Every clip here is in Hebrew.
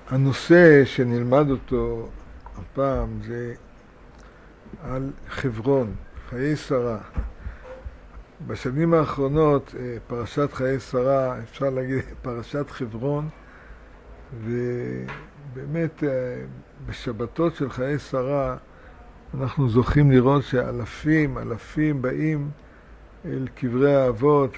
הנושא שנלמד אותו הפעם זה על חברון, חיי שרה. בשנים האחרונות פרשת חיי שרה, אפשר להגיד פרשת חברון, ובאמת בשבתות של חיי שרה אנחנו זוכים לראות שאלפים באים אל קברי האבות,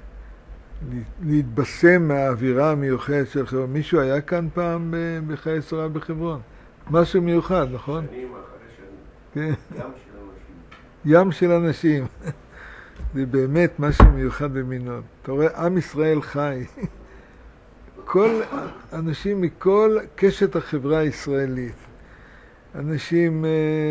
להתבשם מהאווירה המיוחדת של חברון. מישהו היה כאן פעם בחיי שרה בחברון? משהו מיוחד, נכון? שנים אחרי כן. ים של אנשים. ים של אנשים. זה באמת משהו מיוחד במינו. אתה רואה, עם ישראל חי. כל אנשים מכל קשת החברה הישראלית. אנשים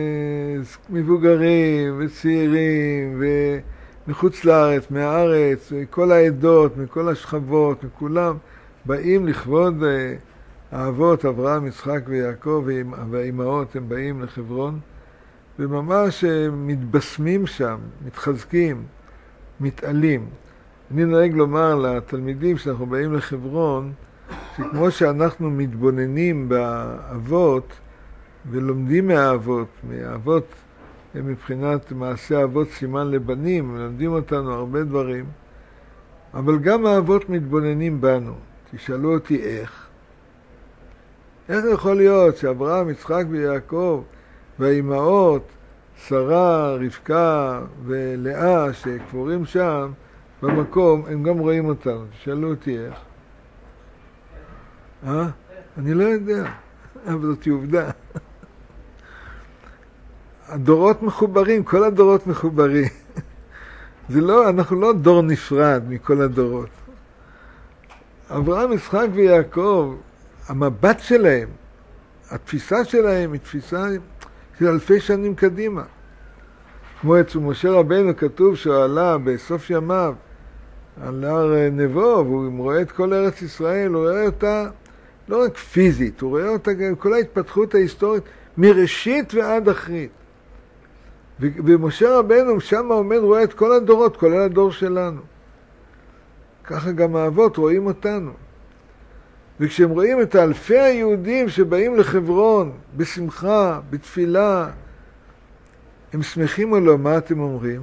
מבוגרים וצעירים ומחוץ לארץ, מהארץ, מכל העדות, מכל השכבות, מכולם, באים לכבוד האבות, אברהם, יצחק ויעקב והאימהות, הם באים לחברון, וממש מתבשמים שם, מתחזקים, מתעלים. אני נוהג לומר לתלמידים שאנחנו באים לחברון, שכמו שאנחנו מתבוננים באבות ולומדים מהאבות, מבחינת מעשה האבות סימן לבנים, מלמדים אותנו הרבה דברים, אבל גם האבות מתבוננים בנו. תשאלו אותי איך יכול להיות שאברהם, יצחק ויעקב והאימהות, שרה, רבקה ולאה שקבורים שם במקום, הם גם רואים אותנו. תשאלו אותי איך. אני לא יודע, אבל זאת עובדה. הדורות מחוברים, כל הדורות מחוברים. אנחנו לא דור נפרד מכל הדורות. אברהם, יצחק ויעקב, המבט שלהם, התפיסה שלהם היא תפיסה של אלפי שנים קדימה. כמו אצל משה רבנו כתוב שהוא עלה בסוף ימיו על הר נבו, והוא רואה את כל ארץ ישראל, הוא רואה אותה לא רק פיזית, הוא רואה אותה גם כל ההתפתחות ההיסטורית מראשית ועד אחרית. ומשה רבנו שם רואה את כל הדורות, כולל הדור שלנו. ככה גם האבות רואים אותנו. וכשהם רואים את אלפי היהודים שבאים לחברון בשמחה, בתפילה, הם שמחים או לא? מה אתם אומרים?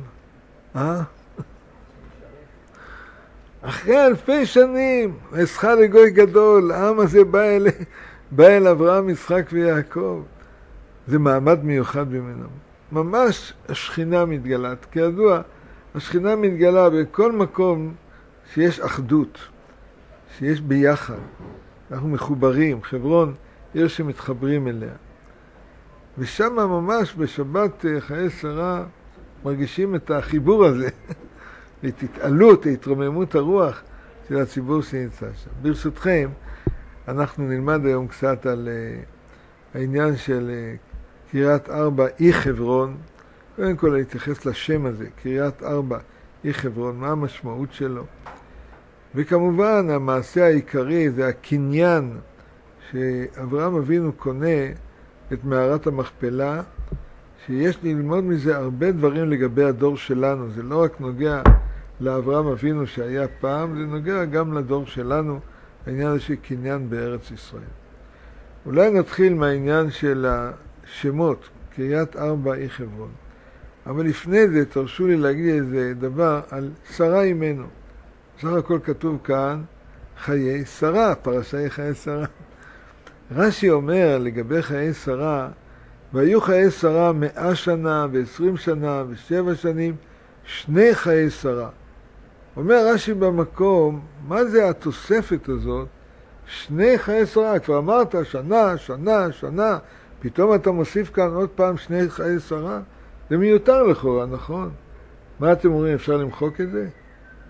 אחרי אלפי שנים, אסך לגוי גדול, העם הזה בא אל אברהם, יצחק ויעקב. זה מעמד מיוחד במינם. ממש השכינה מתגלה. כידוע, השכינה מתגלה בכל מקום שיש אחדות, שיש ביחד. אנחנו מחוברים, חברון, עיר שמתחברים אליה. ושם ממש בשבת חיי שרה מרגישים את החיבור הזה, את התעלות, התרוממות הרוח של הציבור שנמצא שם. ברשותכם, אנחנו נלמד היום קצת על העניין של קריית ארבע אי חברון. קודם כל להתייחס לשם הזה, קריית ארבע אי חברון, מה המשמעות שלו. וכמובן המעשה העיקרי זה הקניין שאברהם אבינו קונה את מערת המכפלה, שיש ללמוד מזה הרבה דברים לגבי הדור שלנו. זה לא רק נוגע לאברהם אבינו שהיה פעם, זה נוגע גם לדור שלנו, העניין הזה של קניין בארץ ישראל. אולי נתחיל מהעניין של השמות, קריית ארבע אי חברון. אבל לפני זה תרשו לי להגיד איזה דבר על שרה אימנו. סך הכל כתוב כאן חיי שרה, פרשי חיי שרה. רש"י אומר לגבי חיי שרה, והיו חיי שרה 100 שנה ו20 שנה ו7 שנים, 2 חיי שרה. אומר רש"י במקום, מה זה התוספת הזאת? 2 חיי שרה, כבר אמרת שנה, פתאום אתה מוסיף כאן עוד פעם 2 חיי שרה? זה מיותר לכאורה, נכון? מה אתם אומרים, אפשר למחוק את זה?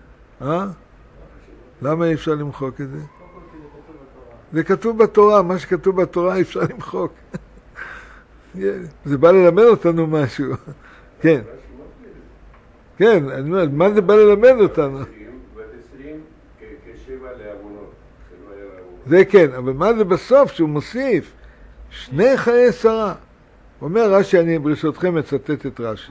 למה אי אפשר למחוק את זה? זה כתוב בתורה, מה שכתוב בתורה אי אפשר למחוק. זה בא ללמד אותנו משהו. כן. כן, אני אומר, מה זה בא ללמד אותנו? זה כן, אבל מה זה בסוף שהוא מוסיף? 2 חיי שרה. אומר רש"י, אני ברשותכם מצטט את רש"י.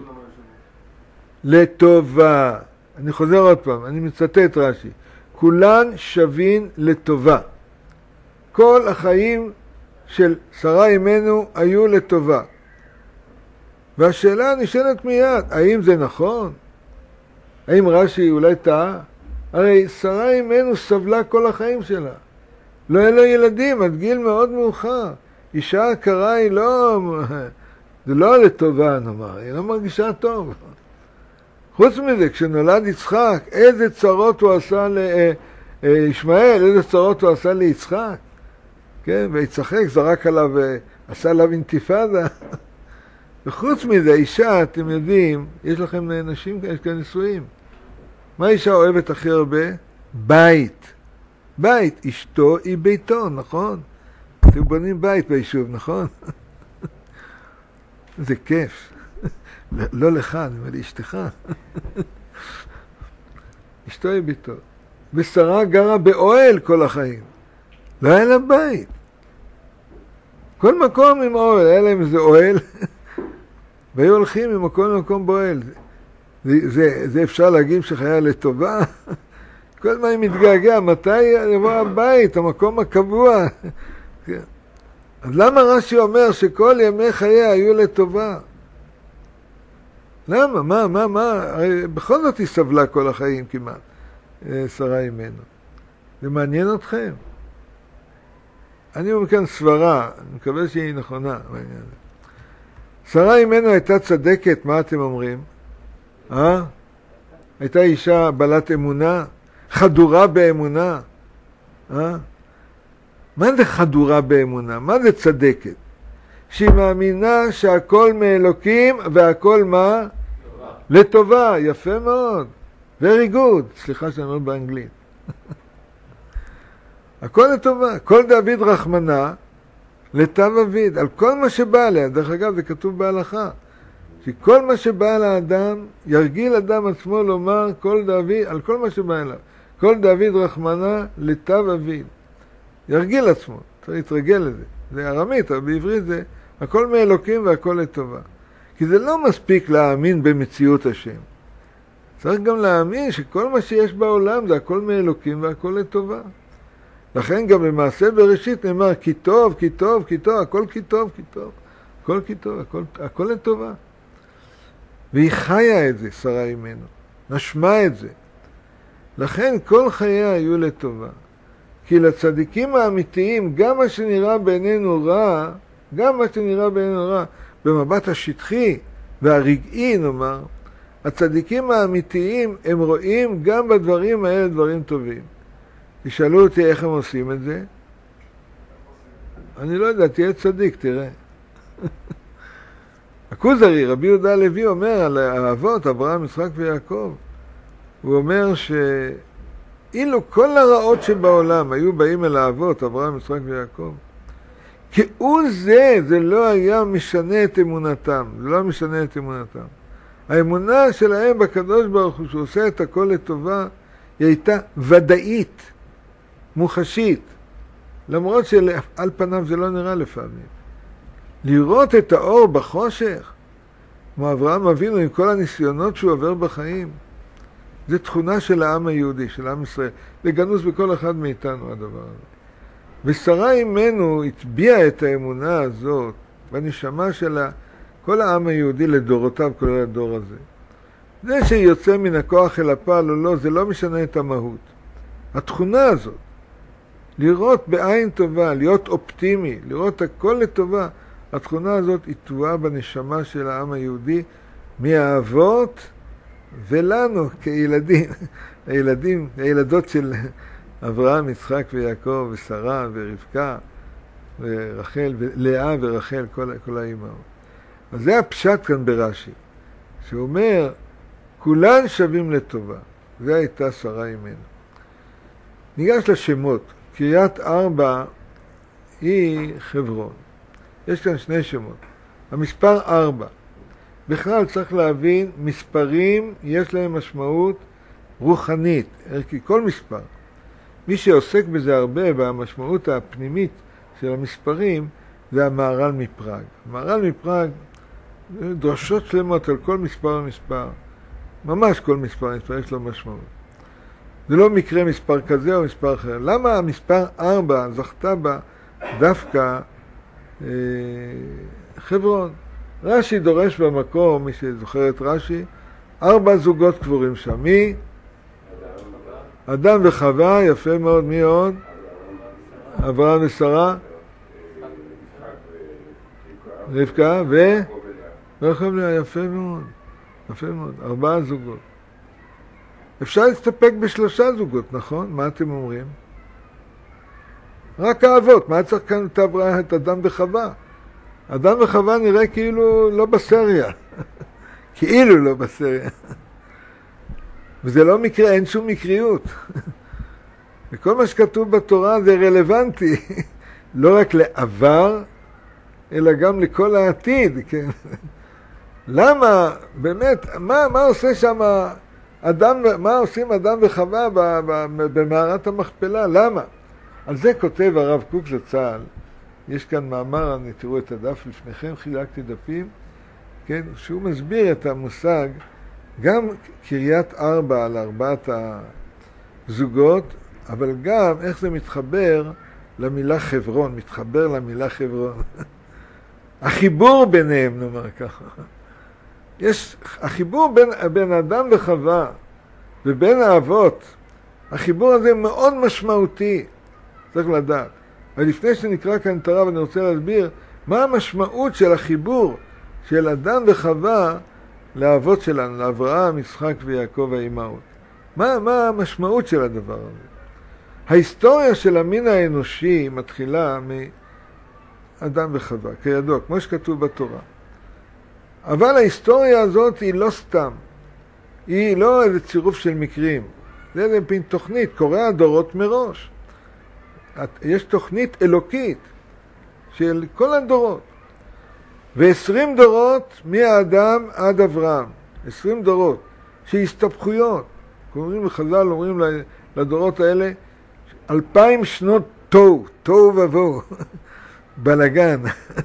לטובה. אני חוזר עוד פעם, אני מצטט רש"י. כולן שווין לטובה. כל החיים של שרה אימנו היו לטובה. והשאלה נשאלת מיד, האם זה נכון? האם רש"י אולי טעה? הרי שרה אימנו סבלה כל החיים שלה. לא היה לו ילדים עד גיל מאוד מאוחר. אישה עקרה היא לא... זה לא לטובה נאמר, היא לא מרגישה טוב. חוץ מזה, כשנולד יצחק, איזה צרות הוא עשה לישמעאל, איזה צרות הוא עשה ליצחק. כן, ויצחק זרק עליו, עשה עליו אינתיפאדה. וחוץ מזה, אישה, אתם יודעים, יש לכם נשים, יש כאן נישואים. מה אישה אוהבת הכי הרבה? בית. בית, אשתו היא ביתו, נכון? אתם בונים בית ביישוב, נכון? זה כיף. לא לך, אני אומר לאשתך. אשתו היא ביתו. ושרה גרה באוהל כל החיים. לא היה לה בית. כל מקום עם אוהל, היה להם איזה אוהל. והיו הולכים ממקום למקום באוהל. זה אפשר להגיד שחיה לטובה. כל הזמן היא מתגעגע, מתי יבוא הבית, המקום הקבוע. אז למה רש"י אומר שכל ימי חייה היו לטובה? למה? מה? הרי בכל זאת היא סבלה כל החיים כמעט, שרה אימנו. זה מעניין אתכם? אני אומר כאן סברה, אני מקווה שהיא נכונה בעניין הזה. שרה אימנו הייתה צדקת, מה אתם אומרים? הייתה אישה בעלת אמונה, חדורה באמונה. מה זה חדורה באמונה? מה זה צדקת? שהיא מאמינה שהכל מאלוקים והכל מה? לטובה, יפה מאוד. Very good. סליחה שאני אומר באנגלית. הכל לטובה. כל דוד רחמנה לטב אביד, על כל מה שבא עליה. דרך אגב, זה כתוב בהלכה. שכל מה שבא על האדם, ירגיל אדם עצמו לומר על כל מה שבא אליו. כל דוד רחמנה לטב אביד. ירגיל עצמו, צריך להתרגל לזה. זה ארמית, אבל בעברית זה הכל מאלוקים והכל לטובה. כי זה לא מספיק להאמין במציאות השם. צריך גם להאמין שכל מה שיש בעולם זה הכל מאלוקים והכל לטובה. לכן גם במעשה בראשית נאמר כי טוב, כי טוב, כי טוב, הכל כי טוב, כי טוב. הכל כי טוב, הכל לטובה. והיא חיה את זה, שרה אימנו. נשמה את זה. לכן כל חייה היו לטובה. כי לצדיקים האמיתיים, גם מה שנראה בעינינו רע, במבט השטחי והרגעי נאמר, הצדיקים האמיתיים הם רואים גם בדברים האלה דברים טובים. תשאלו אותי איך הם עושים את זה? אני לא יודע, תהיה צדיק, תראה. הכוזרי, רבי יהודה הלוי אומר על האבות, אברהם, יצחק ויעקב, הוא אומר אילו כל הרעות שבעולם היו באים אל האבות, אברהם, יצחק ויעקב, כהוא זה לא היה משנה את אמונתם. זה לא משנה את אמונתם. האמונה שלהם בקדוש ברוך הוא, שהוא עושה את הכל לטובה, היא הייתה ודאית, מוחשית. למרות שעל פניו זה לא נראה לפעמים. לראות את האור בחושך, כמו אברהם אבינו עם כל הניסיונות שהוא עובר בחיים, זה תכונה של העם היהודי, של עם ישראל. זה גנוז בכל אחד מאיתנו הדבר הזה. ושרה אימנו הטביעה את האמונה הזאת בנשמה של כל העם היהודי לדורותיו, כולל הדור הזה. זה שיוצא מן הכוח אל הפעל או לא, זה לא משנה את המהות. התכונה הזאת, לראות בעין טובה, להיות אופטימי, לראות הכל לטובה, התכונה הזאת היא טבועה בנשמה של העם היהודי מהאבות ולנו כילדים, הילדות של אברהם, יצחק ויעקב ושרה ורבקה ורחל, לאה ורחל, כל האימהות. אז זה הפשט כאן ברש"י, שאומר, כולן שווים לטובה. זה הייתה שרה אימנו. ניגש לשמות. קריית ארבע היא חברון. יש כאן שני שמות. המספר 4. בכלל צריך להבין, מספרים יש להם משמעות רוחנית, כי כל מספר. מי שעוסק בזה הרבה, והמשמעות הפנימית של המספרים, זה המהר"ל מפראג. המהר"ל מפראג, דרשות שלמות על כל מספר ומספר. ממש כל מספר יש לו משמעות. זה לא מקרה מספר כזה או מספר אחר. למה המספר 4 זכתה בה דווקא חברון. רש"י דורש במקום, מי שזוכר את רש"י, 4 זוגות קבורים שם. מי? אדם וחווה, יפה מאוד. מי עוד? אברהם ושרה, רבקה ויעקב לאה. יפה מאוד, יפה מאוד. 4 זוגות. אפשר להסתפק ב3 זוגות, נכון? מה אתם אומרים? רק האבות. מה צריך כאן את אדם וחווה? אדם וחווה נראה כאילו לא בסריה. כאילו לא בסריה. וזה לא מקרה, אין שום מקריות. וכל מה שכתוב בתורה זה רלוונטי, לא רק לעבר, אלא גם לכל העתיד. כן? למה, באמת, מה עושה שם אדם, מה עושים אדם וחווה במערת המכפלה? למה? על זה כותב הרב קוק זצ"ל. יש כאן מאמר, אני תראו את הדף לפניכם, חילקתי דפים, כן? שהוא מסביר את המושג, גם קריית 4 על 4 הזוגות, אבל גם איך זה מתחבר למילה חברון, מתחבר למילה חברון. החיבור ביניהם, נאמר ככה. יש החיבור בין אדם וחווה ובין האבות, החיבור הזה מאוד משמעותי, צריך לדעת. אבל לפני שנקרא כאן את הרב, אני רוצה להסביר מה המשמעות של החיבור של אדם וחווה לאבות שלנו, לאברהם, יצחק ויעקב האימהות. מה המשמעות של הדבר הזה? ההיסטוריה של המין האנושי מתחילה מאדם וחווה, כידוע, כמו שכתוב בתורה. אבל ההיסטוריה הזאת היא לא סתם. היא לא איזה צירוף של מקרים. זה איזה פין תוכנית, קורא הדורות מראש. יש תוכנית אלוקית של כל הדורות. ו20 דורות מהאדם עד אברהם. 20 דורות שהסתבכויות. אומרים לחז"ל, אומרים לדורות האלה, 2000 שנות תוהו ובוהו, בלגן.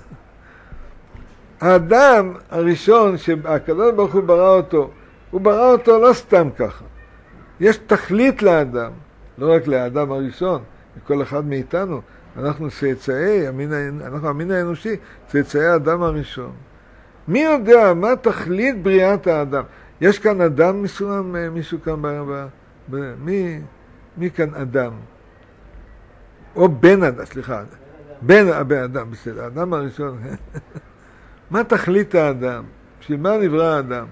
האדם הראשון שהקדוש ברוך הוא ברא אותו, הוא ברא אותו לא סתם ככה. יש תכלית לאדם, לא רק לאדם הראשון, לכל אחד מאיתנו. אנחנו צאצאי, אנחנו המין האנושי, צאצאי האדם הראשון. מי יודע מה תכלית בריאת האדם? יש כאן אדם מסוים, מישהו כאן מי כאן אדם? או בן אדם, סליחה. בן אדם, בסדר, האדם הראשון. מה תכלית האדם? בשביל מה נברא האדם?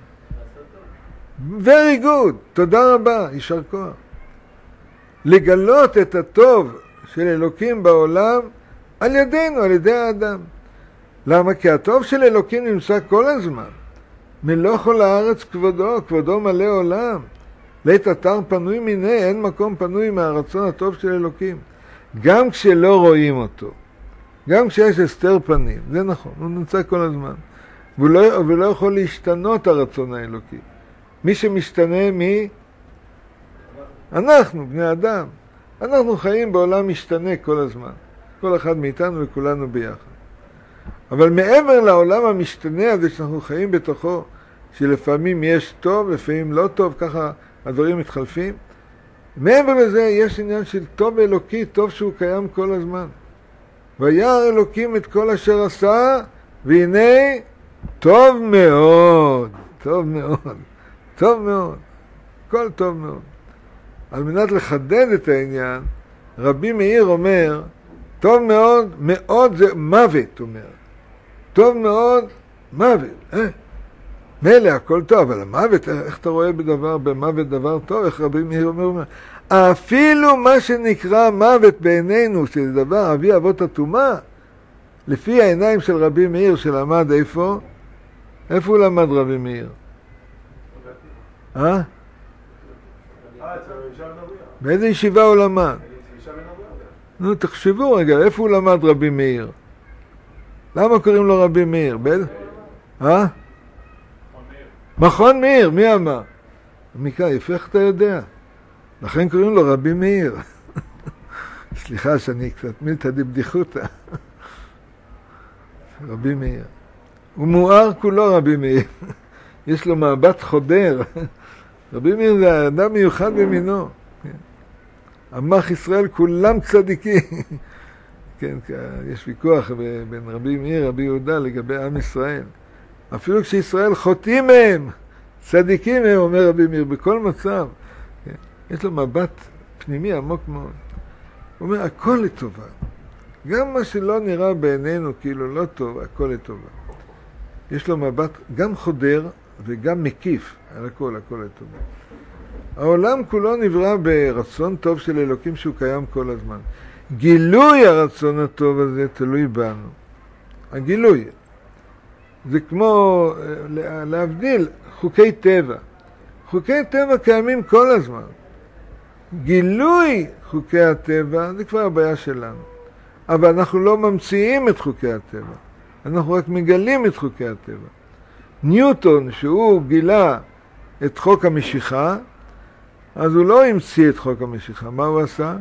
Very good, תודה רבה, יישר כוח. לגלות את הטוב של אלוקים בעולם על ידינו, על ידי האדם. למה? כי הטוב של אלוקים נמצא כל הזמן. מלוא כל הארץ כבודו, כבודו מלא עולם. לית אתר פנוי מיני, אין מקום פנוי מהרצון הטוב של אלוקים. גם כשלא רואים אותו, גם כשיש הסתר פנים, זה נכון, הוא נמצא כל הזמן. ולא יכול להשתנות הרצון האלוקי. מי שמשתנה אנחנו, בני אדם. אנחנו חיים בעולם משתנה כל הזמן. כל אחד מאיתנו וכולנו ביחד. אבל מעבר לעולם המשתנה הזה שאנחנו חיים בתוכו, שלפעמים יש טוב, לפעמים לא טוב, ככה הדברים מתחלפים, מעבר לזה יש עניין של טוב אלוקי, טוב שהוא קיים כל הזמן. וירא אלוקים את כל אשר עשה, והנה טוב מאוד, טוב מאוד, טוב מאוד, הכל טוב מאוד. על מנת לחדד את העניין, רבי מאיר אומר, טוב מאוד, מאוד זה מוות, אומר. טוב מאוד, מוות. מילא, הכל טוב, אבל המוות, איך אתה רואה במוות דבר טוב? איך רבי מאיר אומר? אפילו מה שנקרא מוות בעינינו, שזה דבר אבי אבות הטומאה, לפי העיניים של רבי מאיר שלמד איפה? איפה הוא למד רבי מאיר? באיזה ישיבה הוא למד? נו, תחשבו רגע, איפה הוא למד רבי מאיר? למה קוראים לו רבי מאיר? מכון מאיר, מי אמר? מיקה, יפה איך אתה יודע? לכן קוראים לו רבי מאיר. סליחה שאני קצת מילתא דבדיחותא. רבי מאיר. הוא מואר כולו רבי מאיר. יש לו מבט חודר. רבי מאיר זה אדם מיוחד במינו. עמך ישראל כולם צדיקים. כן, יש ויכוח בין רבי מאיר, רבי יהודה לגבי עם ישראל. אפילו כשישראל חוטאים מהם, צדיקים הם, אומר רבי מאיר, בכל מצב. כן? יש לו מבט פנימי עמוק מאוד. הוא אומר, הכל לטובה. גם מה שלא נראה בעינינו כאילו לא טוב, הכל לטובה. יש לו מבט גם חודר וגם מקיף על הכל, הכל לטובה. העולם כולו נברא ברצון טוב של אלוקים שהוא קיים כל הזמן. גילוי הרצון הטוב הזה תלוי בנו. הגילוי. זה כמו להבדיל חוקי טבע. חוקי טבע קיימים כל הזמן. גילוי חוקי הטבע זה כבר הבעיה שלנו. אבל אנחנו לא ממציאים את חוקי הטבע. אנחנו רק מגלים את חוקי הטבע. ניוטון, שהוא גילה את חוק המשיכה, אז הוא לא המציא את חוק המשיכה. מה הוא עשה?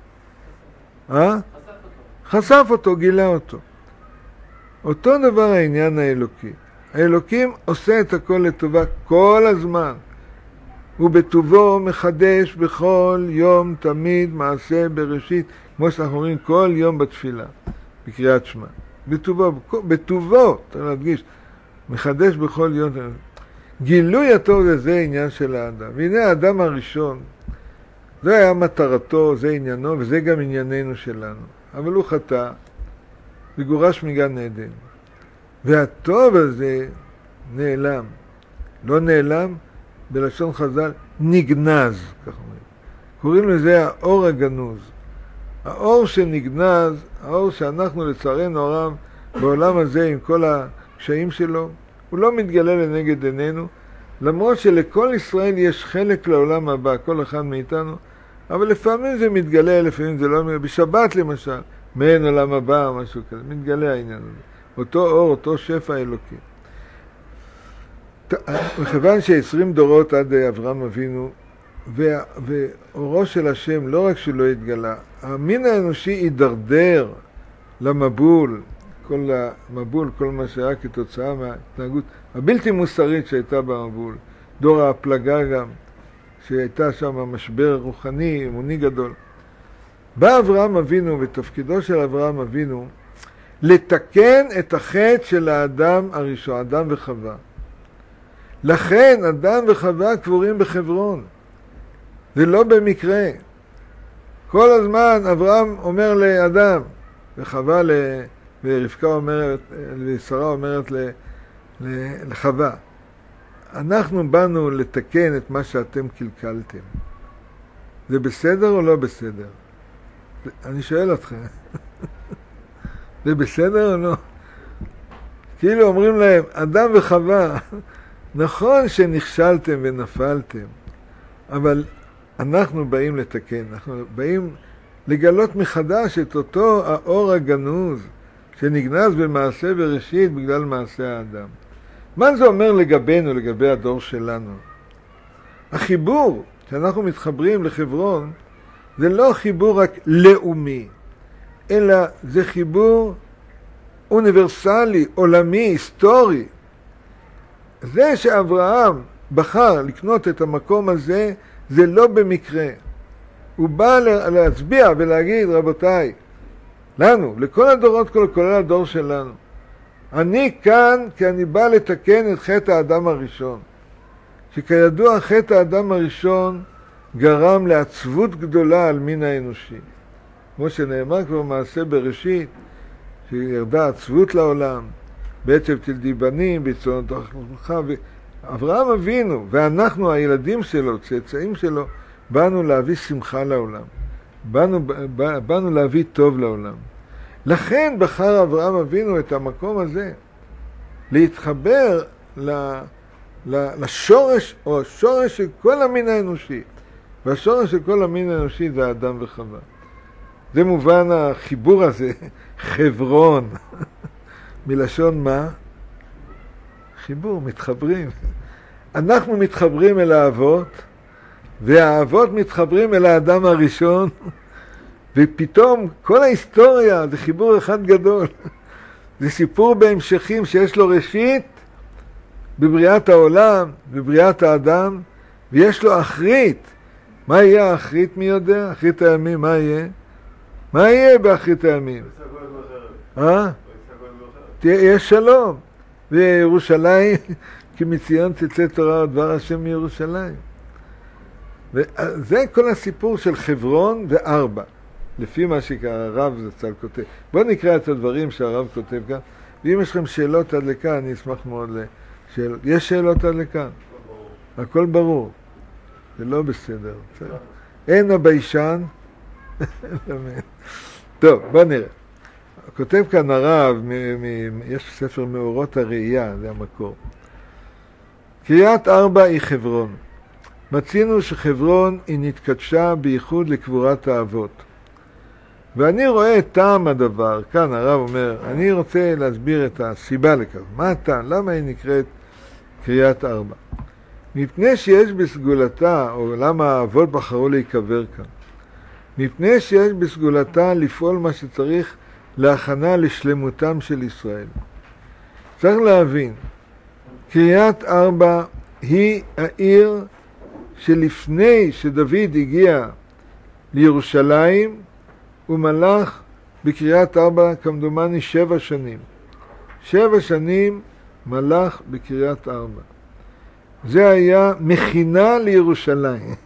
חשף אותו, גילה אותו. אותו דבר העניין האלוקי. האלוקים עושה את הכל לטובה כל הזמן. הוא בטובו מחדש בכל יום תמיד מעשה בראשית, כמו שאנחנו אומרים כל יום בתפילה, בקריאת שמע. בטובו, צריך להדגיש, מחדש בכל יום. גילוי הטוב זה עניין של האדם. והנה האדם הראשון, זה היה מטרתו, זה עניינו, וזה גם ענייננו שלנו. אבל הוא חטא, וגורש מגן עדן. והטוב הזה נעלם. לא נעלם, בלשון חז"ל, נגנז, כך אומרים. קוראים לזה האור הגנוז. האור שנגנז, האור שאנחנו לצערנו הרב, בעולם הזה עם כל הקשיים שלו, הוא לא מתגלה לנגד עינינו, למרות שלכל ישראל יש חלק לעולם הבא, כל אחד מאיתנו, אבל לפעמים זה מתגלה, לפעמים זה לא מתגלה. בשבת למשל, מעין עולם הבא או משהו כזה, מתגלה העניין הזה. אותו אור, אותו שפע אלוקי. מכיוון ש20 דורות עד אברהם אבינו, ואורו של השם לא רק שלא התגלה, המין האנושי יידרדר למבול, כל המבול, כל מה שהיה כתוצאה מההתנהגות הבלתי מוסרית שהייתה במבול, דור הפלגה גם, שהייתה שם משבר רוחני, אמוני גדול. בא אברהם אבינו, ותפקידו של אברהם אבינו, לתקן את החטא של האדם הראשון, אדם וחווה. לכן אדם וחווה קבורים בחברון. זה לא במקרה. כל הזמן אברהם אומר לאדם, וחווה ורבקה אומרת, ושרה אומרת לחווה, אנחנו באנו לתקן את מה שאתם קלקלתם. זה בסדר או לא בסדר? אני שואל אתכם. זה בסדר או לא? כאילו אומרים להם, אדם וחווה, נכון שנכשלתם ונפלתם, אבל אנחנו באים לתקן, אנחנו באים לגלות מחדש את אותו האור הגנוז שנגנז במעשה בראשית בגלל מעשה האדם. מה זה אומר לגבינו, לגבי הדור שלנו? החיבור שאנחנו מתחברים לחברון זה לא חיבור רק לאומי, אלא זה חיבור אוניברסלי, עולמי, היסטורי. זה שאברהם בחר לקנות את המקום הזה, זה לא במקרה. הוא בא להצביע ולהגיד, רבותיי, לנו, לכל הדורות, כולל הדור שלנו, אני כאן כי אני בא לתקן את חטא האדם הראשון. שכידוע חטא האדם הראשון גרם לעצבות גדולה על מין האנושי. כמו שנאמר כבר מעשה בראשית, שירדה עצבות לעולם, בעצב תלדי בנים, בצונות תחמך, ואברהם אבינו, ואנחנו הילדים שלו, צאצאים שלו, באנו להביא שמחה לעולם. באנו להביא טוב לעולם. לכן בחר אברהם אבינו את המקום הזה, להתחבר לשורש, או השורש של כל המין האנושי. והשורש של כל המין האנושי זה האדם וחווה. זה מובן החיבור הזה, חברון. מלשון מה? חיבור, מתחברים. אנחנו מתחברים אל האבות, והאבות מתחברים אל האדם הראשון, ופתאום כל ההיסטוריה זה חיבור אחד גדול. זה סיפור בהמשכים שיש לו ראשית בבריאת העולם, בבריאת האדם, ויש לו אחרית. מה יהיה האחרית, מי יודע? אחרית הימים, מה יהיה? מה יהיה באחרית הימים? יש שלום. וירושלים, כי מציון תצא תורה ודבר השם מירושלים. וזה כל הסיפור של חברון וארבע. לפי מה שהרב זצ"ל כותב. בואו נקרא את הדברים שהרב כותב כאן. ואם יש לכם שאלות עד לכאן, אני אשמח מאוד לשאלות. יש שאלות עד לכאן? הכל ברור. זה לא בסדר. אין הביישן. טוב, בואו נראה. כותב כאן הרב, יש ספר מאורות הראייה, זה המקור. קריית ארבע היא חברון. מצינו שחברון היא נתקדשה בייחוד לקבורת האבות. ואני רואה את טעם הדבר, כאן הרב אומר, אני רוצה להסביר את הסיבה לכך. מה הטעם? למה היא נקראת קריית ארבע? מפני שיש בסגולתה, או למה האבות בחרו להיקבר כאן? מפני שיש בסגולתה לפעול מה שצריך להכנה לשלמותם של ישראל. צריך להבין, קריית ארבע היא העיר שלפני שדוד הגיע לירושלים, הוא מלך בקריית ארבע כמדומני 7 שנים. 7 שנים מלך בקריית ארבע. זה היה מכינה לירושלים.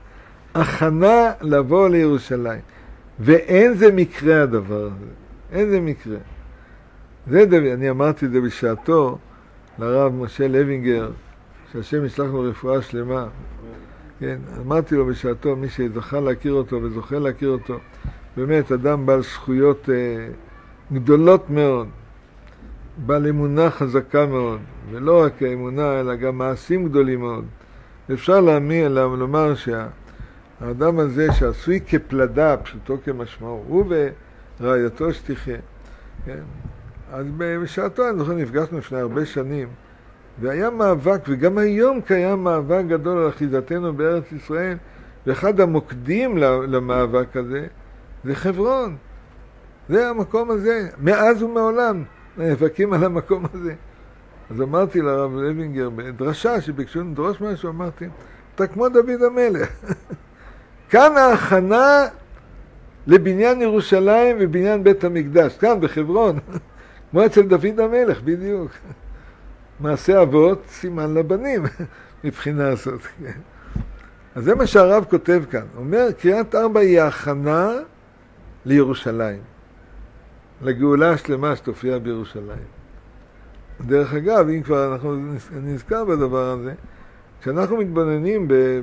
הכנה לבוא לירושלים. ואין זה מקרה הדבר הזה. אין זה מקרה. זה דוד, אני אמרתי את זה בשעתו לרב משה לוינגר, שהשם ישלח לו רפואה שלמה. כן, אמרתי לו בשעתו, מי שזכה להכיר אותו וזוכה להכיר אותו, באמת אדם בעל זכויות גדולות מאוד, בעל אמונה חזקה מאוד, ולא רק האמונה אלא גם מעשים גדולים מאוד. אפשר לומר שהאדם הזה שעשוי כפלדה, פשוטו כמשמעו, הוא ורעייתו שתחיה. כן? אז בשעתו, אני זוכר, נפגשנו לפני הרבה שנים, והיה מאבק, וגם היום קיים מאבק גדול על אחיזתנו בארץ ישראל, ואחד המוקדים למאבק הזה זה חברון. זה המקום הזה, מאז ומעולם נאבקים על המקום הזה. אז אמרתי לרב לוינגר בדרשה שביקשו לדרוש משהו, אמרתי, אתה כמו דוד המלך. כאן ההכנה לבניין ירושלים ובניין בית המקדש, כאן בחברון, כמו אצל דוד המלך, בדיוק. מעשה אבות, סימן לבנים, מבחינה הזאת. אז זה מה שהרב כותב כאן. הוא אומר, קריית ארבע היא ההכנה לירושלים, לגאולה השלמה שתופיע בירושלים. דרך אגב, אם כבר אנחנו נזכר בדבר הזה, כשאנחנו מתבוננים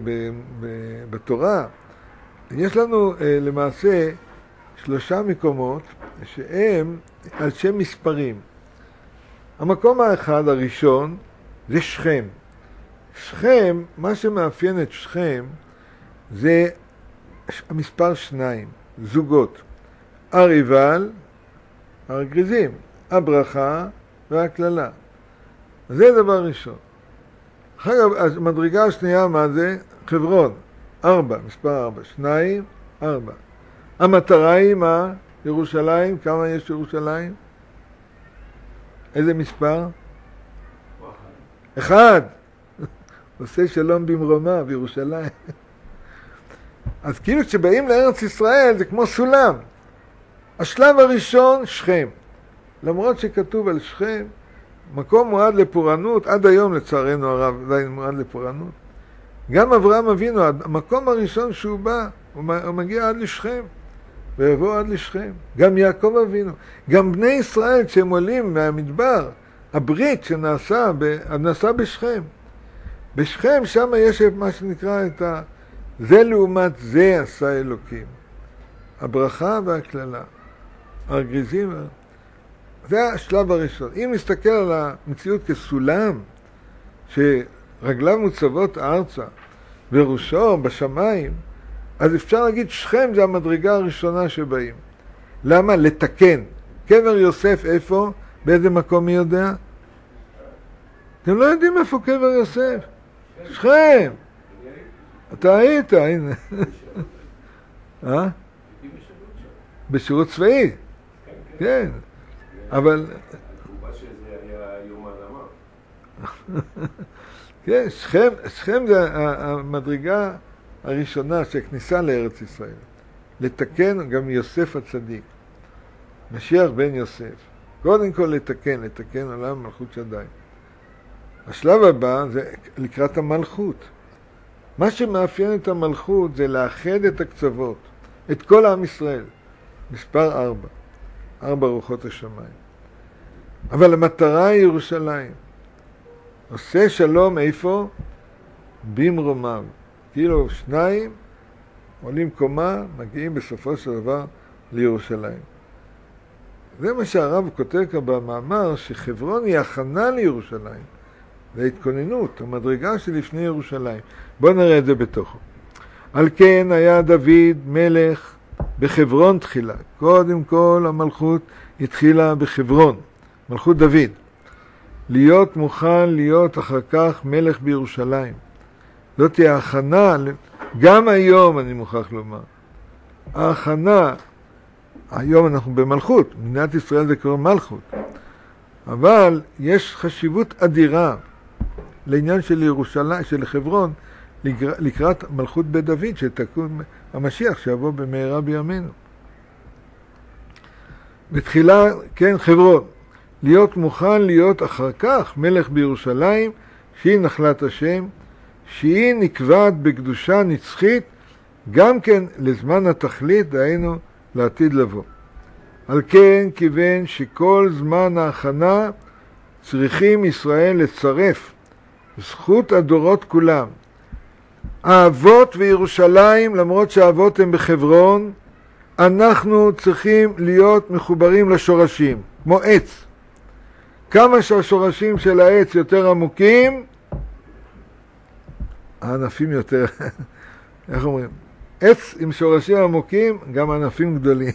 בתורה, יש לנו למעשה 3 מקומות שהם על שם מספרים. המקום האחד, הראשון, זה שכם. שכם, מה שמאפיין את שכם, זה המספר 2, זוגות. הריבל, הגריזים, הברכה והכללה. זה דבר ראשון. אחר כך, המדרגה השנייה, מה זה? חברון, 4, מספר 4, 2, 4. המטרה היא מה? ירושלים, כמה יש ירושלים? איזה מספר? 1. עושה שלום במרומה בירושלים. אז כאילו כשבאים לארץ ישראל זה כמו סולם. השלב הראשון, שכם. למרות שכתוב על שכם, מקום מועד לפורענות, עד היום לצערנו הרב עדיין מועד לפורענות. גם אברהם אבינו, המקום הראשון שהוא בא, הוא מגיע עד לשכם. ויבוא עד לשכם. גם יעקב אבינו. גם בני ישראל כשהם עולים מהמדבר, הברית שנעשה בשכם. בשכם שם יש מה שנקרא את זה לעומת זה עשה אלוקים. הברכה והכללה. הגריזים. זה השלב הראשון. אם נסתכל על המציאות כסולם, שרגליו מוצבות ארצה, וראשו בשמיים, אז אפשר להגיד שכם זה המדרגה הראשונה שבאים. למה? לתקן. קבר יוסף איפה? באיזה מקום מי יודע? אתם לא יודעים איפה קבר יוסף? שכם. אתה היית, הנה. בשירות צבאי. כן. אבל... התגובה שזה היה יום האדמה. כן, שכם זה המדרגה הראשונה של כניסה לארץ ישראל. לתקן גם יוסף הצדיק, משיח בן יוסף. קודם כל לתקן עולם מלכות שדי. השלב הבא זה לקראת המלכות. מה שמאפיין את המלכות זה לאחד את הקצוות, את כל עם ישראל. מספר 4 רוחות השמיים. אבל המטרה היא ירושלים. עושה שלום איפה? במרומיו. כאילו 2 עולים קומה, מגיעים בסופו של דבר לירושלים. זה מה שהרב כותב כאן במאמר, שחברון היא הכנה לירושלים. זה התכוננות, המדרגה שלפני ירושלים. בואו נראה את זה בתוכו. על כן היה דוד מלך בחברון תחילה. קודם כל המלכות התחילה בחברון, מלכות דוד. להיות מוכן להיות אחר כך מלך בירושלים. זאת תהיה הכנה, גם היום אני מוכרח לומר. ההכנה, היום אנחנו במלכות, מדינת ישראל זה כבר מלכות. אבל יש חשיבות אדירה לעניין של ירושלים, של חברון, לקראת מלכות בית דוד, שתקום המשיח שיבוא במהרה בימינו. בתחילה, כן, חברון, להיות מוכן להיות אחר כך מלך בירושלים, שהיא נחלת השם, שהיא נקבעת בקדושה נצחית, גם כן לזמן התכלית, דהיינו לעתיד לבוא. על כן כיוון שכל זמן ההכנה צריכים ישראל לצרף זכות הדורות כולם. האבות וירושלים, למרות שהאבות הם בחברון, אנחנו צריכים להיות מחוברים לשורשים, כמו עץ. כמה שהשורשים של העץ יותר עמוקים, הענפים יותר, איך אומרים? עץ עם שורשים עמוקים, גם ענפים גדולים.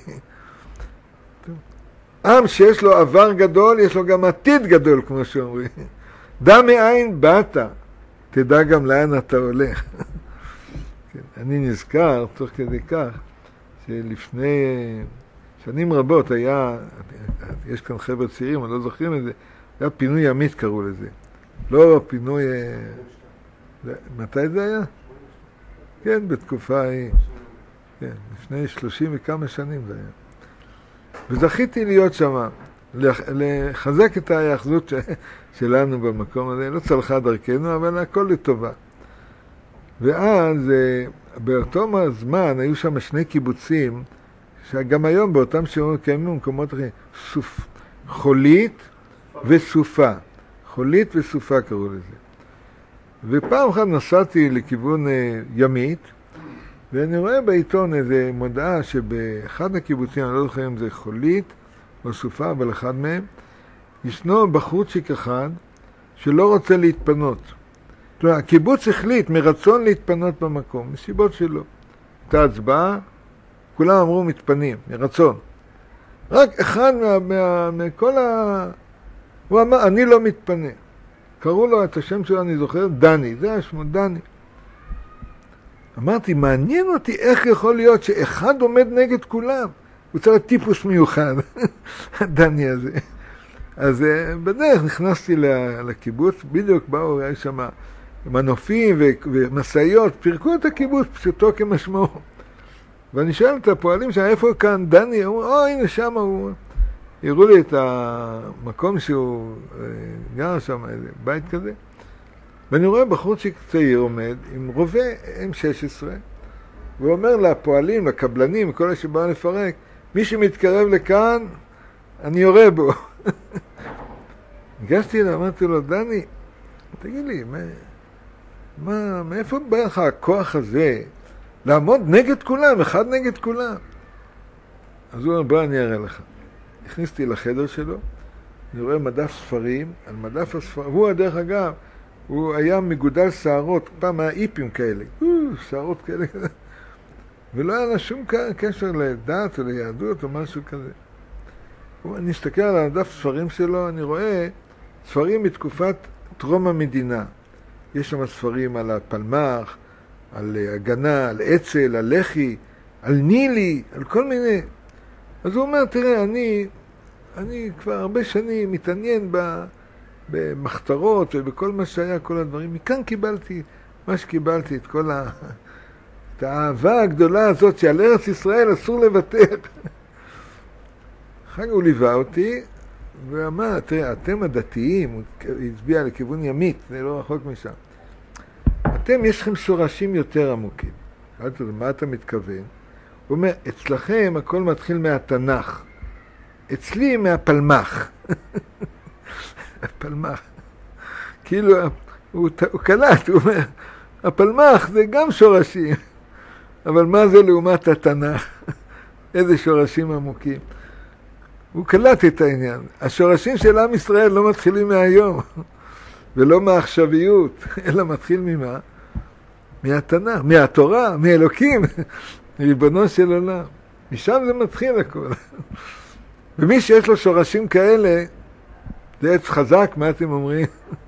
עם שיש לו עבר גדול, יש לו גם עתיד גדול, כמו שאומרים. דע מאין באת, תדע גם לאן אתה הולך. אני נזכר, תוך כדי כך, שלפני שנים רבות היה, יש כאן חבר'ה צעירים, אני לא זוכרים את זה, היה פינוי ימית קראו לזה. לא פינוי, מתי זה היה? כן, בתקופה ההיא. כן, לפני 30 וכמה שנים זה היה. וזכיתי להיות שם, לחזק את ההיאחזות שלנו במקום הזה. לא צלחה דרכנו, אבל הכל לטובה. ואז באותו זמן היו שם 2 קיבוצים, שגם היום באותם שירים קיימים במקומות אחרים, חולית וסופה. חולית וסופה קראו לזה. ופעם אחת נסעתי לכיוון ימית, ואני רואה בעיתון איזה מודעה שבאחד הקיבוצים, אני לא זוכר אם זה חולית או סופה, אבל אחד מהם, ישנו בחורצ'יק אחד שלא רוצה להתפנות. כלומר, הקיבוץ החליט מרצון להתפנות במקום, מסיבות שלו. הייתה הצבעה, כולם אמרו מתפנים, מרצון. רק אחד מכל הוא אמר, אני לא מתפנה. קראו לו את השם שלו, אני זוכר, דני, זה השמו, דני. אמרתי, מעניין אותי איך יכול להיות שאחד עומד נגד כולם. הוא צריך טיפוס מיוחד, הדני הזה. אז בדרך נכנסתי לקיבוץ, בדיוק באו, היה שם מנופים ומסעיות, פירקו את הקיבוץ, פשוטו כמשמעו. ואני שואל את הפועלים שם, איפה כאן דני? הוא אומר, הנה שם הוא... הראו לי את המקום שהוא גר שם, איזה בית כזה. ואני רואה בחורצ'יק צעיר עומד עם רובה M16, והוא אומר לפועלים, לקבלנים, לכל אלה שבאו לפרק, מי שמתקרב לכאן, אני יורה בו. ניגשתי אליו, אמרתי לו, דני, תגיד לי, מאיפה בא לך הכוח הזה לעמוד נגד כולם, אחד נגד כולם? אז הוא אומר, בוא אני אראה לך. הכניסתי לחדר שלו, אני רואה מדף ספרים, על מדף הספרים, והוא דרך אגב, הוא היה מגודל שערות, פעם היה איפים כאלה, שערות כאלה, ולא היה לה שום קשר לדת או ליהדות או משהו כזה. אני מסתכל על הדף ספרים שלו, אני רואה ספרים מתקופת טרום המדינה. יש שם ספרים על הפלמ"ח, על הגנה, על אצ"ל, על לח"י, על נילי, על כל מיני. אז הוא אומר, תראה, אני כבר הרבה שנים מתעניין במחתרות ובכל מה שהיה, כל הדברים. מכאן קיבלתי מה שקיבלתי, את את האהבה הגדולה הזאת שעל ארץ ישראל אסור לוותר. אחר כך הוא ליווה אותי ואמר, תראה, אתם הדתיים, הוא הצביע לכיוון ימית, זה לא רחוק משם. אתם, יש לכם שורשים יותר עמוקים. שאלתי אותו, מה אתה מתכוון? הוא אומר, אצלכם הכל מתחיל מהתנ"ך. אצלי מהפלמ"ח. הפלמ"ח. כאילו, הוא קלט, הוא אומר, הפלמ"ח זה גם שורשים. אבל מה זה לעומת התנ"ך? איזה שורשים עמוקים. הוא קלט את העניין. השורשים של עם ישראל לא מתחילים מהיום, ולא מהעכשוויות, אלא מתחיל ממה? מהתנ"ך, מהתורה, מאלוקים, ריבונו של עולם. משם זה מתחיל הכל. ומי שיש לו שורשים כאלה, זה עץ חזק, מה אתם אומרים?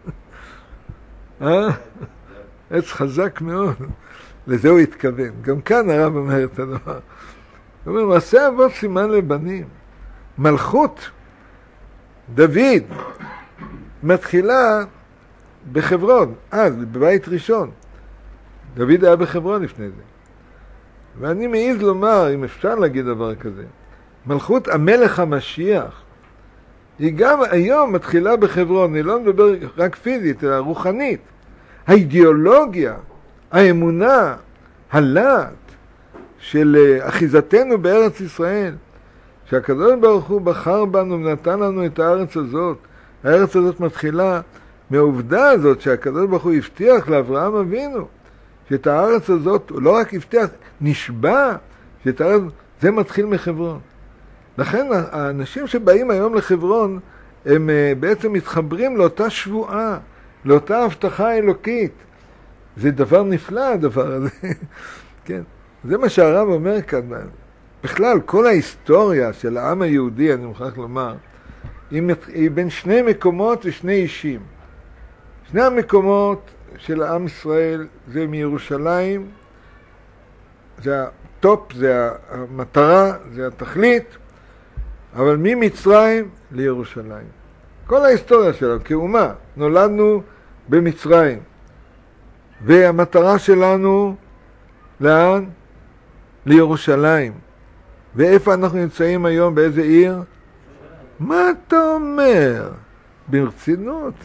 עץ חזק מאוד. לזה הוא התכוון. גם כאן הרב אומר את הדבר. הוא אומר, מעשה אבות סימן לבנים. מלכות דוד מתחילה בחברון, אז בבית ראשון. דוד היה בחברון לפני זה. ואני מעיז לומר, אם אפשר להגיד דבר כזה, מלכות המלך המשיח היא גם היום מתחילה בחברון. אני לא מדבר רק פיזית, אלא רוחנית. האידיאולוגיה, האמונה, הלהט של אחיזתנו בארץ ישראל, שהקדוש ברוך הוא בחר בנו ונתן לנו את הארץ הזאת. הארץ הזאת מתחילה מהעובדה הזאת שהקדוש ברוך הוא הבטיח לאברהם אבינו, שאת הארץ הזאת, הוא לא רק הבטיח, נשבע, שאת הארץ, זה מתחיל מחברון. לכן האנשים שבאים היום לחברון, הם בעצם מתחברים לאותה שבועה, לאותה הבטחה אלוקית. זה דבר נפלא הדבר הזה. כן. זה מה שהרב אומר כאן. בכלל, כל ההיסטוריה של העם היהודי, אני מוכרח לומר, היא בין שני מקומות ושני אישים. שני המקומות של העם ישראל זה מירושלים, זה הטופ, זה המטרה, זה התכלית, אבל ממצרים לירושלים. כל ההיסטוריה שלנו, כאומה, נולדנו במצרים, והמטרה שלנו, לאן? לירושלים. ואיפה אנחנו נמצאים היום? באיזה עיר? מה אתה אומר? ברצינות?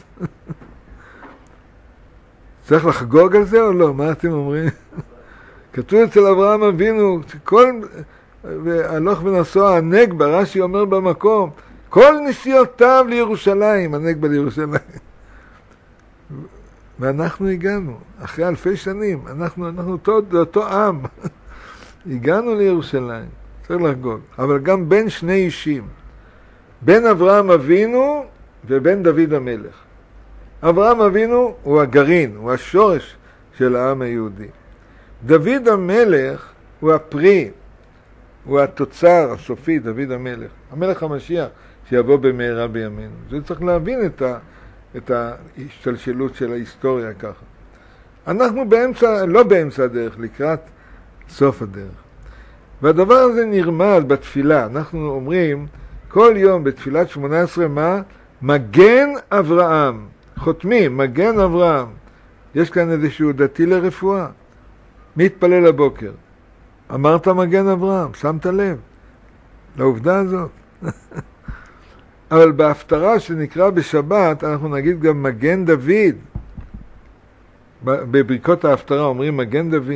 צריך לחגוג על זה או לא? מה אתם אומרים? כתוב אצל אברהם אבינו, והלוך ונסוע הנגבה, רש"י אומר במקום, כל נסיעותיו לירושלים, הנגבה לירושלים. ואנחנו הגענו, אחרי אלפי שנים, אנחנו אותו עם. הגענו לירושלים, צריך לחגוג. אבל גם בין שני אישים, בין אברהם אבינו ובין דוד המלך. אברהם אבינו הוא הגרעין, הוא השורש של העם היהודי. דוד המלך הוא הפרי, הוא התוצר הסופי, דוד המלך. המלך המשיח שיבוא במהרה בימינו. זה צריך להבין את ההשתלשלות של ההיסטוריה ככה. אנחנו לא באמצע הדרך, לקראת סוף הדרך. והדבר הזה נרמז בתפילה. אנחנו אומרים כל יום בתפילת 18 מה? מגן אברהם. חותמים, מגן אברהם. יש כאן איזשהו דתי לרפואה. מי התפלל הבוקר? אמרת מגן אברהם, שמת לב לעובדה הזאת. אבל בהפטרה שנקרא בשבת אנחנו נגיד גם מגן דוד. בברכות ההפטרה אומרים מגן דוד.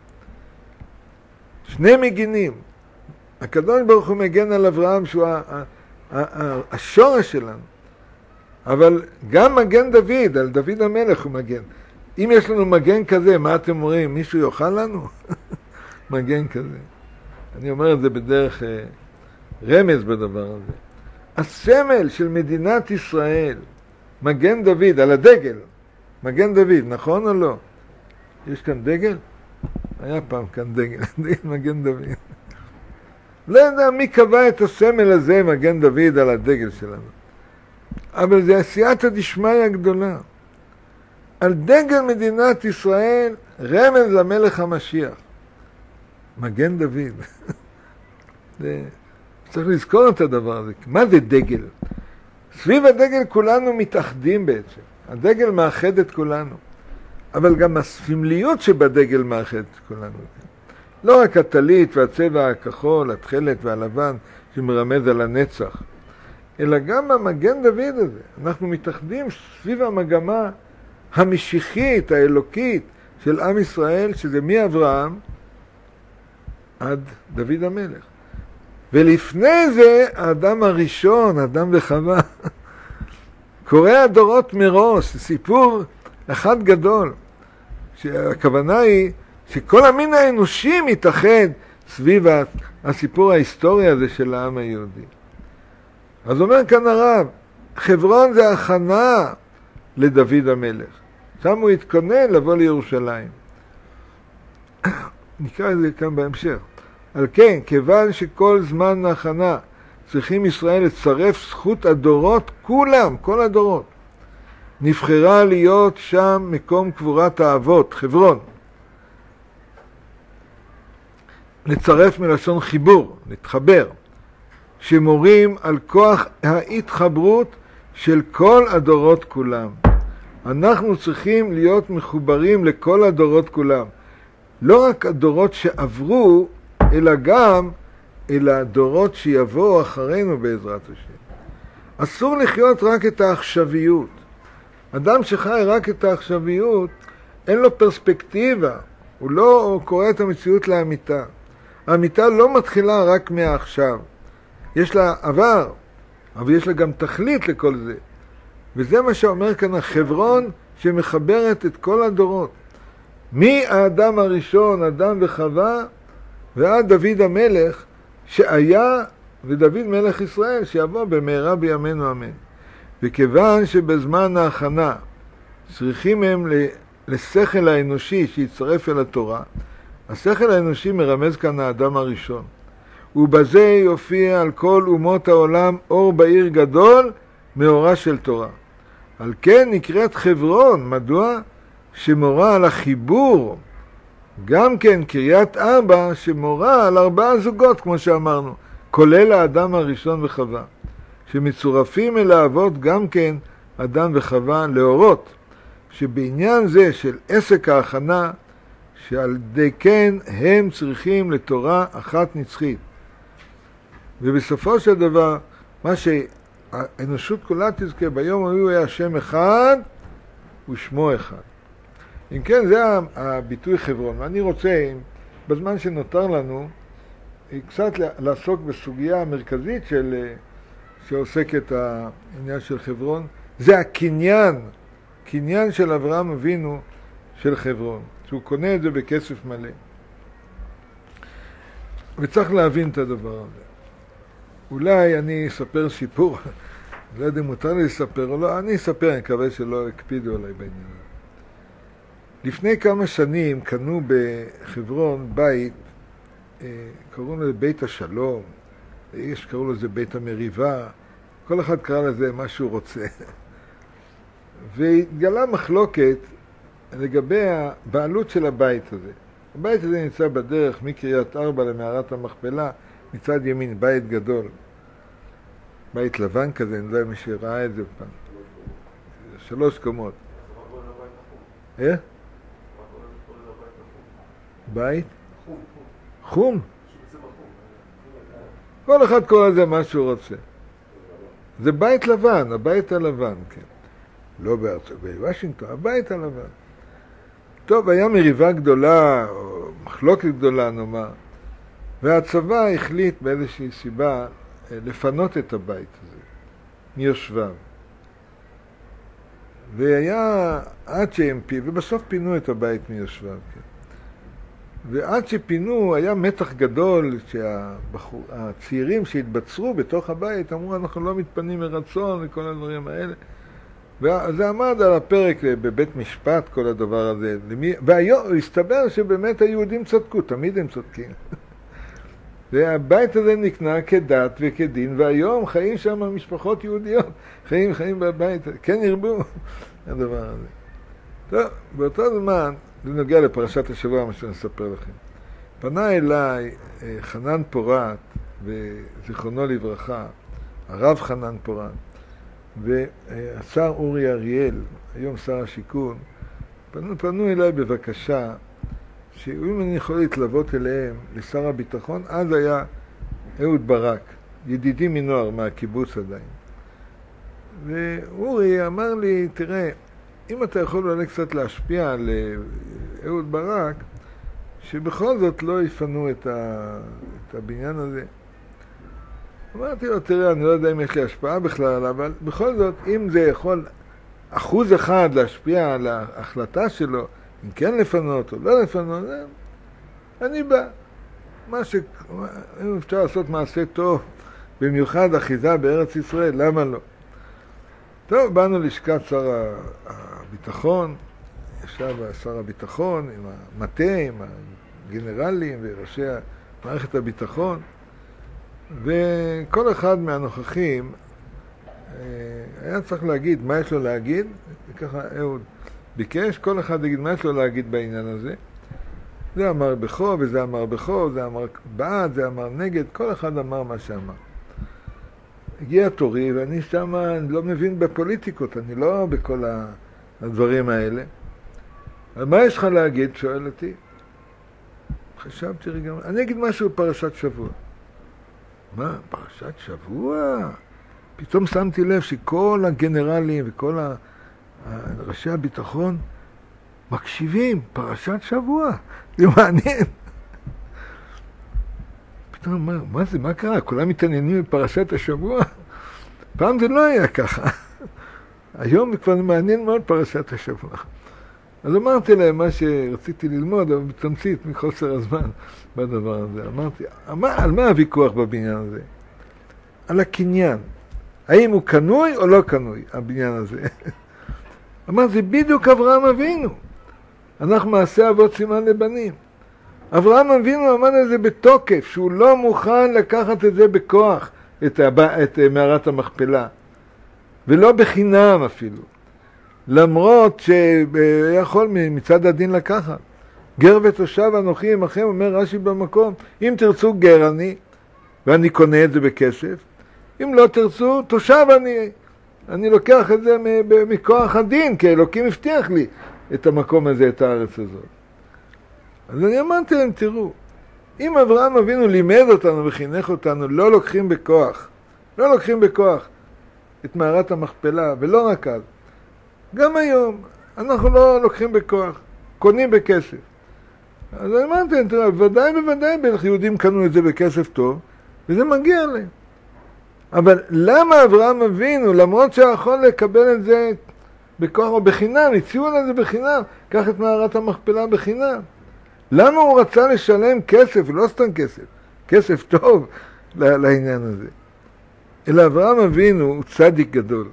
שני מגינים. הקדוש ברוך הוא מגן על אברהם שהוא השורש שלנו. אבל גם מגן דוד, על דוד המלך הוא מגן. אם יש לנו מגן כזה, מה אתם אומרים? מישהו יאכל לנו? מגן כזה. אני אומר את זה בדרך רמז בדבר הזה. הסמל של מדינת ישראל, מגן דוד, על הדגל. מגן דוד, נכון או לא? יש כאן דגל? היה פעם כאן דגל, דגל מגן דוד. לא יודע מי קבע את הסמל הזה, מגן דוד, על הדגל שלנו. אבל זה עשייתא דשמיא הגדולה. על דגל מדינת ישראל, רמז למלך המשיח. מגן דוד. צריך לזכור את הדבר הזה. מה זה דגל? סביב הדגל כולנו מתאחדים בעצם. הדגל מאחד את כולנו. אבל גם הסמליות שבדגל מאחד את כולנו. לא רק הטלית והצבע הכחול, התכלת והלבן שמרמז על הנצח, אלא גם המגן דוד הזה. אנחנו מתאחדים סביב המגמה המשיחית, האלוקית של עם ישראל, שזה מאברהם עד דוד המלך. ולפני זה, האדם הראשון, אדם וחווה, קורא הדורות מראש, סיפור אחד גדול, שהכוונה היא שכל המין האנושי מתאחד סביב הסיפור ההיסטורי הזה של העם היהודי. אז אומר כאן הרב, חברון זה הכנה לדוד המלך. שם הוא התכונן לבוא לירושלים. נקרא את זה כאן בהמשך. על כן, כיוון שכל זמן ההכנה צריכים ישראל לצרף זכות הדורות, כולם, כל הדורות, נבחרה להיות שם מקום קבורת האבות, חברון. לצרף מלשון חיבור, להתחבר, שמורים על כוח ההתחברות של כל הדורות כולם. אנחנו צריכים להיות מחוברים לכל הדורות כולם. לא רק הדורות שעברו, אלא גם אל הדורות שיבואו אחרינו בעזרת השם. אסור לחיות רק את העכשוויות. אדם שחי רק את העכשוויות, אין לו פרספקטיבה. הוא לא קורא את המציאות לאמיתה. האמיתה לא מתחילה רק מהעכשיו. יש לה עבר, אבל יש לה גם תכלית לכל זה. וזה מה שאומר כאן החברון שמחברת את כל הדורות. מהאדם הראשון, אדם וחווה, ועד דוד המלך שהיה, ודוד מלך ישראל שיבוא במהרה בימינו אמן. וכיוון שבזמן ההכנה צריכים הם לשכל האנושי שיצטרף אל התורה, השכל האנושי מרמז כאן האדם הראשון. ובזה יופיע על כל אומות העולם אור בעיר גדול מאורה של תורה. על כן נקראת חברון, מדוע? שמורה על החיבור, גם כן קריית ארבע שמורה על 4 זוגות כמו שאמרנו, כולל האדם הראשון וחווה, שמצורפים אל האבות גם כן אדם וחווה לאורות, שבעניין זה של עסק ההכנה, שעל ידי כן הם צריכים לתורה אחת נצחית. ובסופו של דבר, מה שהאנושות כולה תזכה, ביום ההוא היה השם אחד ושמו אחד. אם כן, זה הביטוי חברון. ואני רוצה, בזמן שנותר לנו, קצת לעסוק בסוגיה המרכזית שעוסקת העניין של חברון. זה הקניין, קניין של אברהם אבינו של חברון, שהוא קונה את זה בכסף מלא. וצריך להבין את הדבר הזה. אולי אני אספר סיפור, לא יודע אם מותר לי לספר או לא, אני אספר, אני מקווה שלא הקפידו עליי בעניין הזה. לפני כמה שנים קנו בחברון בית, קראו לזה בית השלום, יש קראו לזה בית המריבה, כל אחד קרא לזה מה שהוא רוצה. והתגלה מחלוקת לגבי הבעלות של הבית הזה. הבית הזה נמצא בדרך מקריית ארבע למערת המכפלה, מצד ימין, בית גדול. בית לבן כזה, אני לא יודע מי שראה את זה פעם. 3 קומות. בית? חום. כל אחד קורא לזה מה שהוא רוצה. זה בית לבן, הבית הלבן, כן. לא בוושינגטון, הבית הלבן. טוב, היה מריבה גדולה, או מחלוקת גדולה נאמר, והצבא החליט באיזושהי סיבה לפנות את הבית הזה, מיושביו. והיה עד שהם ובסוף פינו את הבית מיושביו, כן. ועד שפינו היה מתח גדול שהצעירים שהתבצרו בתוך הבית אמרו אנחנו לא מתפנים מרצון וכל הדברים האלה. וזה עמד על הפרק בבית משפט כל הדבר הזה. והיום הסתבר שבאמת היהודים צדקו, תמיד הם צודקים. והבית הזה נקנה כדת וכדין, והיום חיים שם משפחות יהודיות, חיים בבית, כן ירבו הדבר הזה. טוב, באותו זמן, זה נוגע לפרשת השבוע, מה שאני אספר לכם. פנה אליי חנן פורת, וזיכרונו לברכה, הרב חנן פורת, והשר אורי אריאל, היום שר השיכון, פנו אליי בבקשה שאם אני יכול להתלוות אליהם, לשר הביטחון, אז היה אהוד ברק, ידידי מנוער מהקיבוץ עדיין. ואורי אמר לי, תראה, אם אתה יכול אולי קצת להשפיע על אהוד ברק, שבכל זאת לא יפנו את הבניין הזה. אמרתי לו, תראה, אני לא יודע אם יש לי השפעה בכלל, אבל בכל זאת, אם זה יכול 1% להשפיע על ההחלטה שלו, אם כן לפנות או לא לפנות, אני בא. אם אפשר לעשות מעשה טוב, במיוחד אחיזה בארץ ישראל, למה לא? טוב, באנו לשכת שר הביטחון, ישב שר הביטחון עם המטה, עם הגנרלים וראשי מערכת הביטחון, וכל אחד מהנוכחים היה צריך להגיד מה יש לו להגיד, וככה אהוד ביקש, כל אחד יגיד מה יש לו להגיד בעניין הזה. זה אמר בכו, וזה אמר בכו, זה אמר בעד, זה אמר נגד, כל אחד אמר מה שאמר. הגיע תורי, ואני שם, אני לא מבין בפוליטיקות, אני לא בכל הדברים האלה. אבל מה יש לך להגיד? שואל אותי. חשבתי רגע, אני אגיד משהו בפרשת שבוע. מה? פרשת שבוע? פתאום שמתי לב שכל הגנרלים וכל ראשי הביטחון מקשיבים, פרשת שבוע. זה מעניין. פתאום אמר, מה זה? מה קרה? כולם מתעניינים בפרשת השבוע? פעם זה לא היה ככה. היום כבר מעניין מאוד פרשת השבוע. אז אמרתי להם מה שרציתי ללמוד, אבל בתמצית מחוסר הזמן בדבר הזה. אמרתי, על מה הוויכוח בבניין הזה? על הקניין. האם הוא קנוי או לא קנוי, הבניין הזה? אמרתי, זה בדיוק אברהם אבינו. אנחנו מעשה אבות סימן לבנים. אברהם אבינו עמד על זה בתוקף, שהוא לא מוכן לקחת את זה בכוח, את מערת המכפלה. ולא בחינם אפילו. למרות שיכול מצד הדין לקחת. גר ותושב אנוכי עמכם, אומר רש"י במקום, אם תרצו גר אני, ואני קונה את זה בכסף, אם לא תרצו, תושב אני לוקח את זה מכוח הדין, כי אלוקים הבטיח לי את המקום הזה, את הארץ הזאת. אז אני אמרתי להם, תראו, אם אברהם אבינו לימד אותנו וחינך אותנו, לא לוקחים בכוח את מערת המכפלה, ולא רק אז. גם היום, אנחנו לא לוקחים בכוח, קונים בכסף. אז אני אמרתי להם, תראו, בוודאי, יהודים קנו את זה בכסף טוב, וזה מגיע להם. אבל למה אברהם אבינו, למרות שיכול לקבל את זה בכוח או בחינם, הציעו על זה בחינם, קח את מערת המכפלה בחינם. למה הוא רצה לשלם כסף, ולא סתם כסף טוב לעניין הזה? אלא אברהם אבינו הוא צדיק גדול.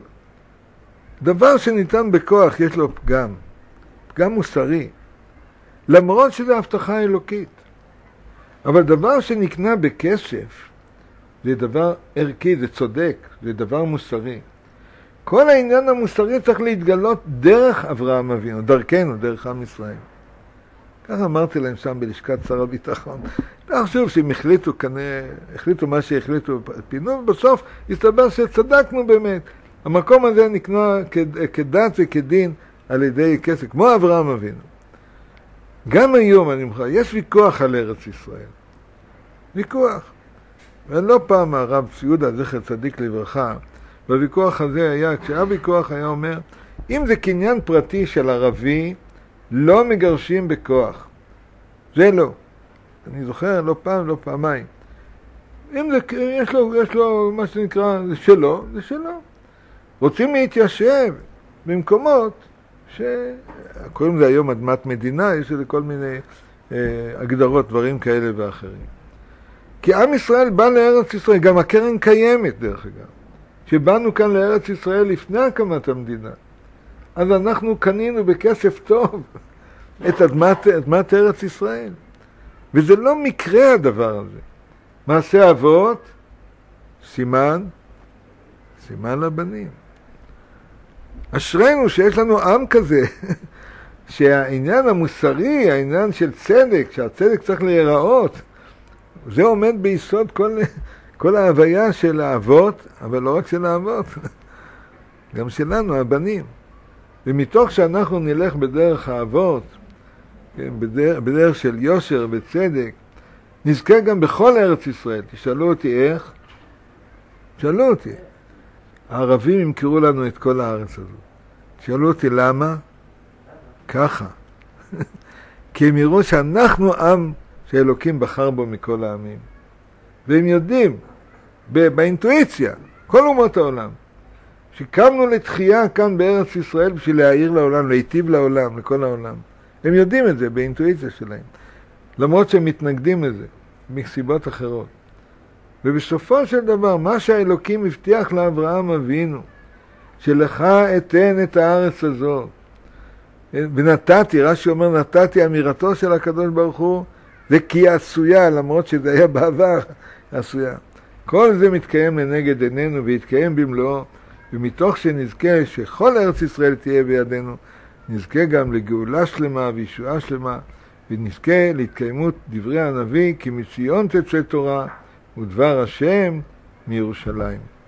דבר שניתן בכוח יש לו פגם מוסרי, למרות שזה הבטחה אלוקית. אבל דבר שנקנה בכסף, זה דבר ערכי, זה צודק, זה דבר מוסרי. כל העניין המוסרי צריך להתגלות דרך אברהם אבינו, דרכנו, דרך עם ישראל. ככה אמרתי להם שם בלשכת שר הביטחון. לא חשוב שהם החליטו מה שהחליטו, פינו, ובסוף הסתבר שצדקנו באמת. המקום הזה נקנה כדת וכדין על ידי כסף, כמו אברהם אבינו. גם היום אני אומר, יש ויכוח על ארץ ישראל. ויכוח. ולא פעם הרב ציודה, זכר צדיק לברכה, בוויכוח הזה היה, כשהוויכוח היה אומר, אם זה קניין פרטי של ערבי, לא מגרשים בכוח. זה לא. אני זוכר, לא פעם, לא פעמיים. אם זה, יש לו מה שנקרא, זה שלו, זה שלו. רוצים להתיישב במקומות קוראים לזה היום אדמת מדינה, יש לזה כל מיני הגדרות, דברים כאלה ואחרים. כי עם ישראל בא לארץ ישראל, גם הקרן קיימת דרך אגב, שבאנו כאן לארץ ישראל לפני הקמת המדינה. אז אנחנו קנינו בכסף טוב את אדמת ארץ ישראל. וזה לא מקרה הדבר הזה. מעשה אבות, סימן לבנים. אשרינו שיש לנו עם כזה, שהעניין המוסרי, העניין של צדק, שהצדק צריך להיראות, זה עומד ביסוד כל ההוויה של האבות, אבל לא רק של האבות, גם שלנו, הבנים. ומתוך שאנחנו נלך בדרך האבות, כן, בדרך של יושר וצדק, נזכה גם בכל ארץ ישראל. תשאלו אותי איך? תשאלו אותי. הערבים ימכרו לנו את כל הארץ הזאת. תשאלו אותי למה? ככה. כי הם יראו שאנחנו עם שאלוקים בחר בו מכל העמים. והם יודעים, באינטואיציה, כל אומות העולם, שקמנו לתחייה כאן בארץ ישראל בשביל להעיר לעולם, להיטיב לעולם, לכל העולם. הם יודעים את זה באינטואיציה שלהם. למרות שהם מתנגדים לזה, מסיבות אחרות. ובסופו של דבר, מה שהאלוקים הבטיח לאברהם אבינו, שלך אתן את הארץ הזאת. ונתתי, רש"י אומר, נתתי, אמירתו של הקדוש ברוך הוא, זה כי עשויה, למרות שזה היה בעבר, עשויה. כל זה מתקיים לנגד עינינו והתקיים במלואו, ומתוך שנזכה שכל ארץ ישראל תהיה בידינו, נזכה גם לגאולה שלמה וישועה שלמה, ונזכה להתקיימות דברי הנביא, כי מציון תצא תורה ודבר השם מירושלים.